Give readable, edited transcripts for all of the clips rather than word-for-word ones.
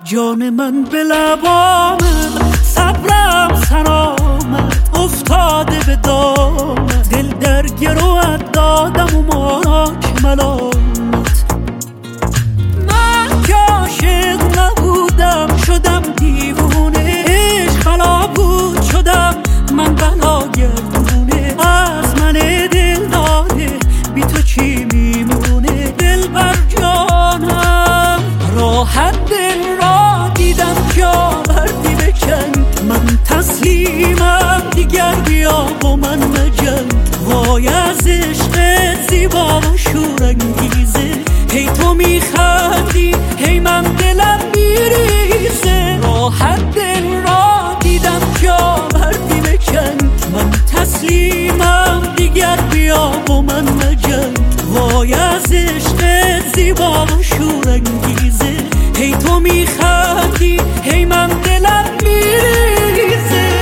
جان من به لبامت، صبرم سرآمد افتاده به دامت، دل در گروت دادم و ماک ملامت. من که عاشق نبودم شدم دیوونه، عشق بلا بود شدم من بلا گردونه. از من دل داده بی تو چی میمونه؟ دل بر جانم راحت دل را دیدم جا بردی بکن. من تسلیمم دیگر بیا با من مجنگ. وای از عشق زیبا و شورانگیزه، هی تو میخندی هی من دلم میریزه. راحت دل را دیدم جا بردی بکن. من تسلیمم دیگر بیا با من مجنگ. وای از عشق زیبا و شورانگیزه، هی تو میخندی هی من دلم میریزه.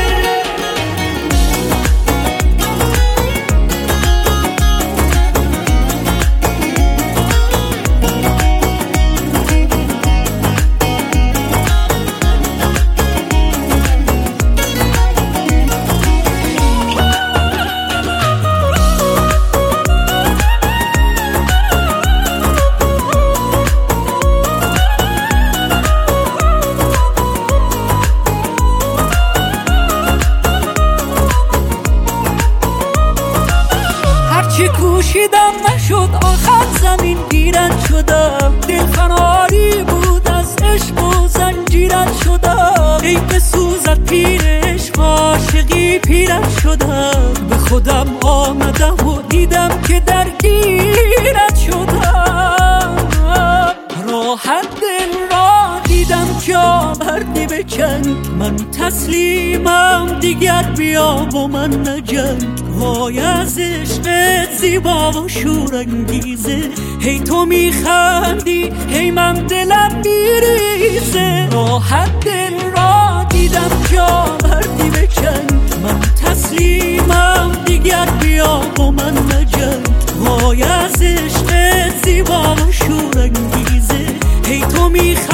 چی کوشیدم نشد آخر زمین گیرت شدم. دل فناری بود از عشق و زنجیرت شدم. ای بسوزد پیر عشق عاشقی پیرت شدم. به خودم آمدم و دیدم که درگیرت شدم. راحت دل را دیدم جا بردی بکن. من تسلیمم دیگر بیا با من نجنگ. وای از عشق زیبا و شورانگیزه، هی تو میخندی هی من دلم میریزه. راحت دل را دیدم جا بردی بکن. من تسلیمم دیگر بیا با من مجنگ. وای از عشق زیبا و شورانگیزه، هی تو میخندی